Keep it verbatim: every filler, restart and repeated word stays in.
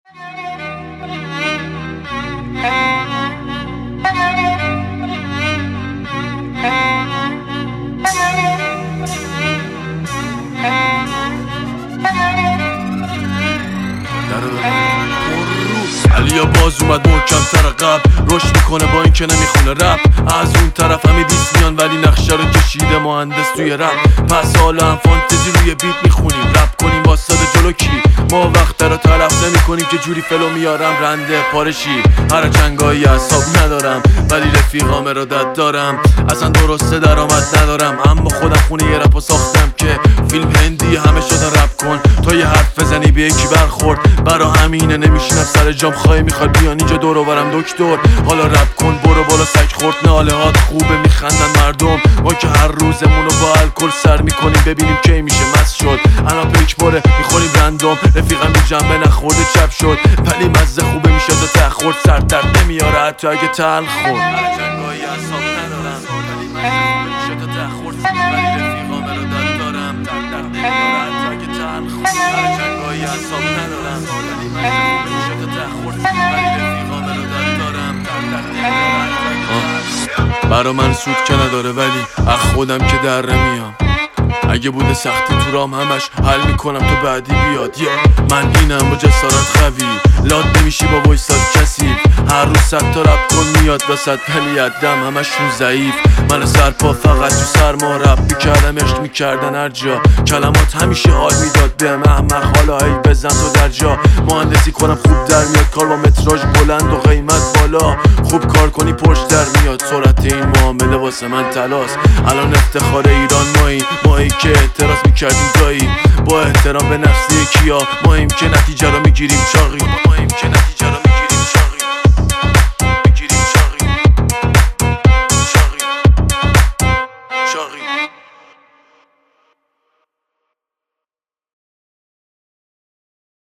علیا باز اومد محکم تر قبل رشد میکنه با این که نمیخونه رپ. از اون طرف همه دیس میان ولی نقشه رو کشیده مهندس توی رپ. پس حالا هم فانتزی روی بیت میخونیم رپ کنیم واسطه جلو کی. ما وقت رو تلف نمی کنیم که جوری فلو میارم رنده پارشی. هر چنگایی حساب ندارم ولی رفیقام ارادت دارم. اصلا درسته درآمد ندارم اما خودم خونه یه رپو ساختم که فیلم هندی همه شدن رپ کن. تا یه حرف بزنی به یکی برخورد برا همینه نمیشینم سر جام. خواهی میخواد بیان اینجا دور و برم دکتر. حالا رپ کن برو بالا سگ خورد ناله هات خوبه میخندن مردم. ما که هر روزمونو با الکل سر میکنیم ببینیم کی میشه مست شد. الان پیک باره میخوریم رندوم رفیقم یه جنبه نخورده چپ شد ولی مزه خوبه میشه تا ته خورد. سر درد نمیاره حتی اگه تلخ خورد. هر جنگایی حساب ندارم ولی مزه خوبه میشه تا ته خورد ولی رفیقام ارادت دارم. درد نمیاره حتی اگه تلخ خورد. هر جنگایی حساب ندارم ولی مزه خوبه میشه تا ته خورد ولی رفیقام ارادت دارم. درد نمیاره حتی اگه تلخ خورد. برا من سود که نداره ولی از خودم که در نمیام. اگه بوده سختی تو رام همش حل میکنم تو بعدی بیاد. yeah. من اینم با جسارت خوی لاد نمیشی با وایساد کسی. هر روز صد تا رپ کن میاد وسط ولی دم همشون ضعیف. من سرپا فقط تو سرما رپ میکردم عشق میکردن هر جا. کلمات همیشه حال میداد بهم احمق حالا ای بزن تو در جا. مهندسی کنم خوب در میاد کار با متراژ بلند و قیمت بالا. خوب کار کنی پشت در میاد. سرعت این معامله واسه من تلاس. الان افتخار ایران مایی مایی که اعتراض میکردیم دایی. با احترام به نفسی کیا ماییم که نتیجه رو میگیریم چاقی. ماییم که